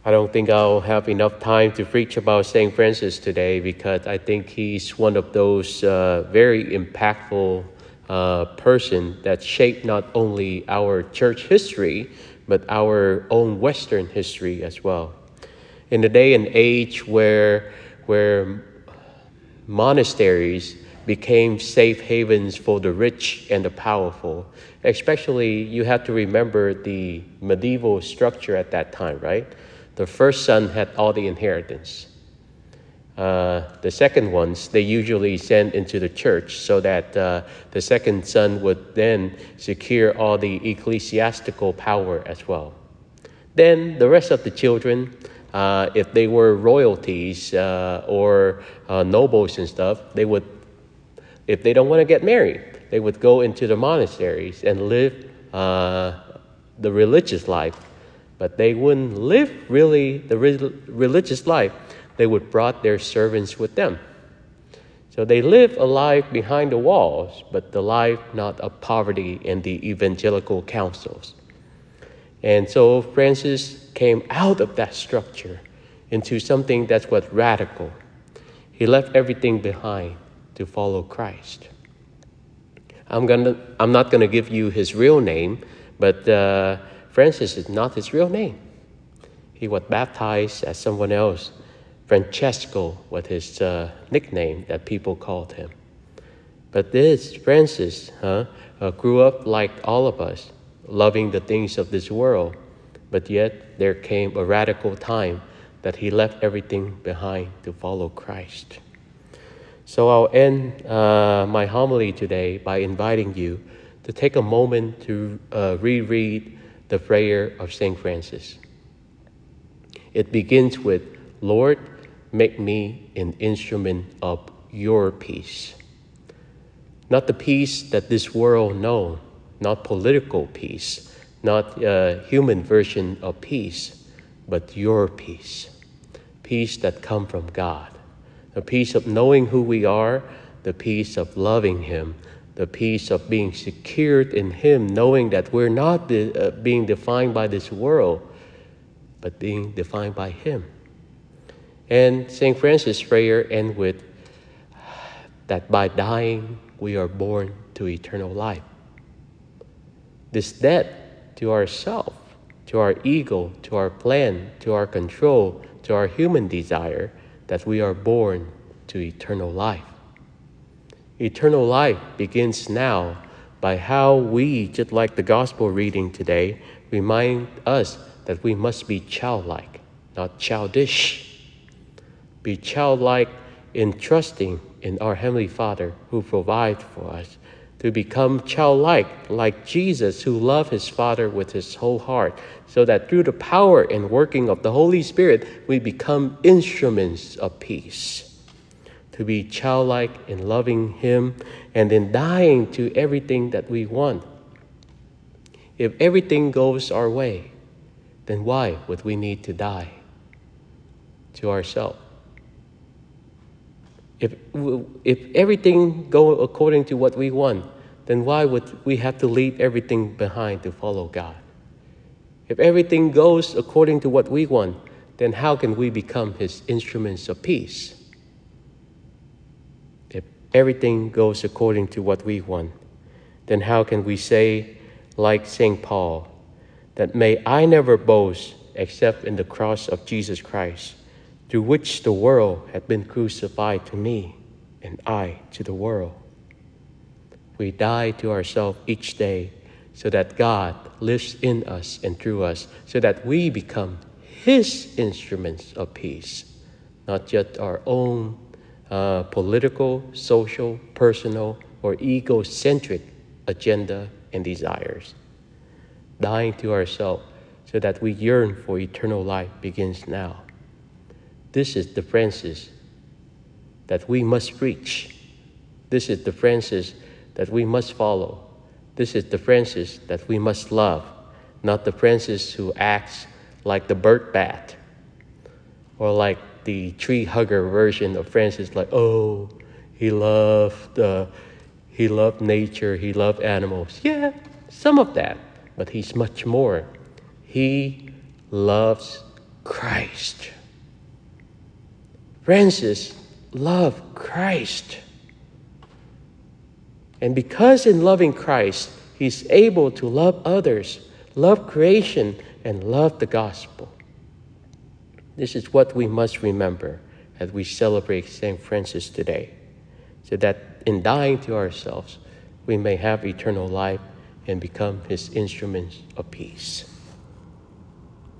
I don't think I'll have enough time to preach about St. Francis today because I think he's one of those very impactful person that shaped not only our church history, but our own Western history as well. In the day and age where monasteries became safe havens for the rich and the powerful, especially you have to remember the medieval structure at that time, right? The first son had all the inheritance. The second ones, they usually sent into the church so that the second son would then secure all the ecclesiastical power as well. Then the rest of the children, if they were royalties or nobles and stuff, they would, if they don't want to get married, they would go into the monasteries and live the religious life. But they wouldn't live really the religious life. They would brought their servants with them. So they live a life behind the walls, but the life not of poverty and the evangelical councils. And so Francis came out of that structure into something that's what radical. He left everything behind to follow Christ. I'm not gonna give you his real name, but Francis is not his real name. He was baptized as someone else. Francesco was his nickname that people called him. But this Francis grew up like all of us, loving the things of this world. But yet there came a radical time that he left everything behind to follow Christ. So I'll end my homily today by inviting you to take a moment to reread the prayer of St. Francis. It begins with, Lord, make me an instrument of your peace. Not the peace that this world knows, not political peace, not a human version of peace, but your peace. Peace that comes from God. The peace of knowing who we are, the peace of loving him, the peace of being secured in him, knowing that we're not being defined by this world, but being defined by him. And St. Francis' prayer ends with that by dying, we are born to eternal life. This death to ourself, to our ego, to our plan, to our control, to our human desire, that we are born to eternal life. Eternal life begins now by how we, just like the gospel reading today, remind us that we must be childlike, not childish. Be childlike in trusting in our Heavenly Father who provides for us. To become childlike, like Jesus, who loved his Father with his whole heart, so that through the power and working of the Holy Spirit, we become instruments of peace. To be childlike in loving him and in dying to everything that we want. If everything goes our way, then why would we need to die to ourselves? If everything goes according to what we want, then why would we have to leave everything behind to follow God? If everything goes according to what we want, then how can we become his instruments of peace? If everything goes according to what we want, then how can we say, like St. Paul, that may I never boast except in the cross of Jesus Christ, through which the world had been crucified to me, and I to the world. We die to ourselves each day so that God lives in us and through us, so that we become his instruments of peace, not just our own political, social, personal, or egocentric agenda and desires. Dying to ourselves so that we yearn for eternal life begins now. This is the Francis that we must preach. This is the Francis that we must follow. This is the Francis that we must love, not the Francis who acts like the bird bat or like the tree hugger version of Francis, like, oh, he loved nature, he loved animals. Yeah, some of that, but he's much more. He loves Christ. Francis loved Christ. And because in loving Christ, he's able to love others, love creation, and love the gospel. This is what we must remember as we celebrate St. Francis today, so that in dying to ourselves, we may have eternal life and become his instruments of peace.